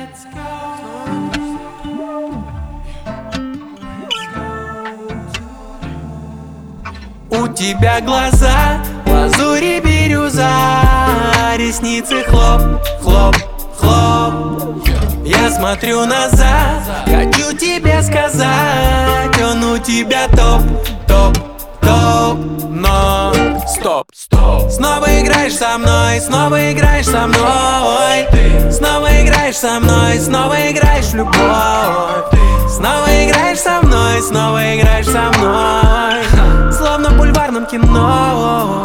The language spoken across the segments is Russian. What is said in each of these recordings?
У тебя глаза лазури бирюза, ресницы хлоп, хлоп, хлоп. Я смотрю назад, хочу тебе сказать, он у тебя топ, топ, топ. Но стоп, стоп. Снова играешь со мной, снова играешь со мной. Снова играешь со мной, снова играешь в любовь. Снова играешь со мной, снова играешь со мной. Словно в бульварном кино.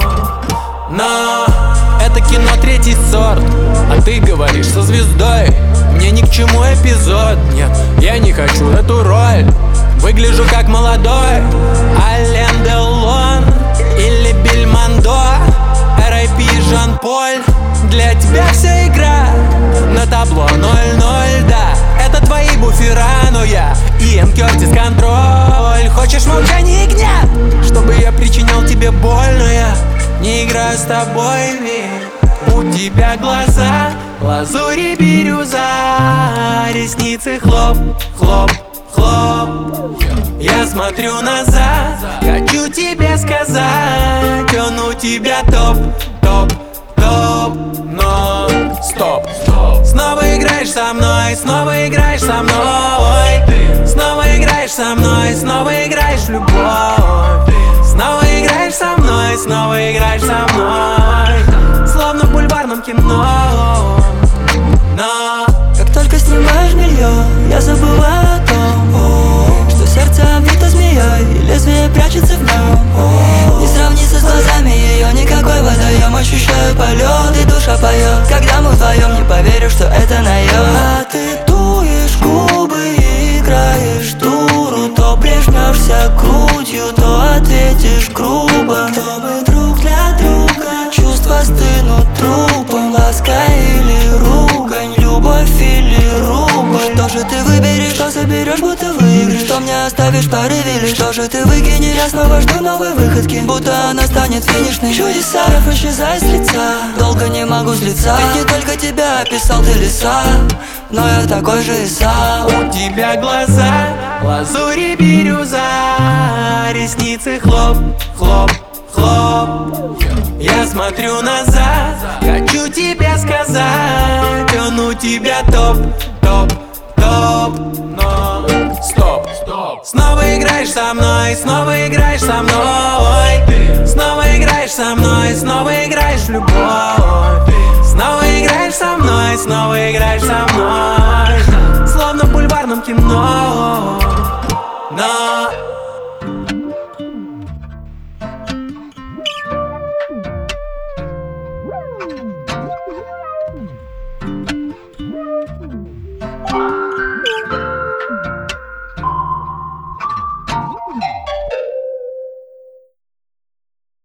Но это кино третий сорт, а ты говоришь со звездой. Мне ни к чему эпизод, нет, я не хочу эту роль. Выгляжу как молодой Ален Делон или Бельмондо, R.I.P. Жан-Поль. Для тебя вся игра на табло 0-0, да. Это твои буфера, но я Иэн Кёртис контроль. Хочешь молчание и гнев, чтобы я причинял тебе боль, но я не играю с тобой, ведь у тебя глаза лазури бирюза, ресницы хлоп, хлоп, хлоп. Я смотрю назад, хочу тебе сказать, он у тебя топ, топ, топ. Но стоп, стоп. Снова играешь со мной, снова играешь со мной. Снова играешь со мной, снова играешь в любовь. Снова играешь со мной, снова играешь со мной. Словно в бульварном кино. Но как только снимаешь белье, я забываю о том, что сердце обвито змеей, и лезвие прячется в нем. Не сравнится с глазами ее никакой водоем. Ощущаю полет, и душа поет. Когда мы вдвоем, не поверю, что это наем. А ты дуешь губы и играешь дуру. То прижмешься грудью, то ответишь грубо. Чтобы друг для друга чувства стынут трупом. Ласка или ругань, любовь или рубль. Что же ты выберешь, что заберешь, будто выигрыш? Что мне оставишь в порыве, или что же ты выкинешь? Я снова жду новой выходки, будто она станет финишной. Чудеса исчезай с лица, долго не могу злиться. Ведь не только тебя описал ты леса, но я такой же и сам. У тебя глаза лазури бирюза, ресницы хлоп, хлоп, хлоп. Я смотрю назад, хочу тебе сказать, он у тебя топ, топ, топ. Но стоп, стоп. Снова играешь со мной, снова играешь со мной. Снова играешь со мной, снова играешь в любовь. Снова играешь со мной, снова играешь со мной. Словно в бульварном кино.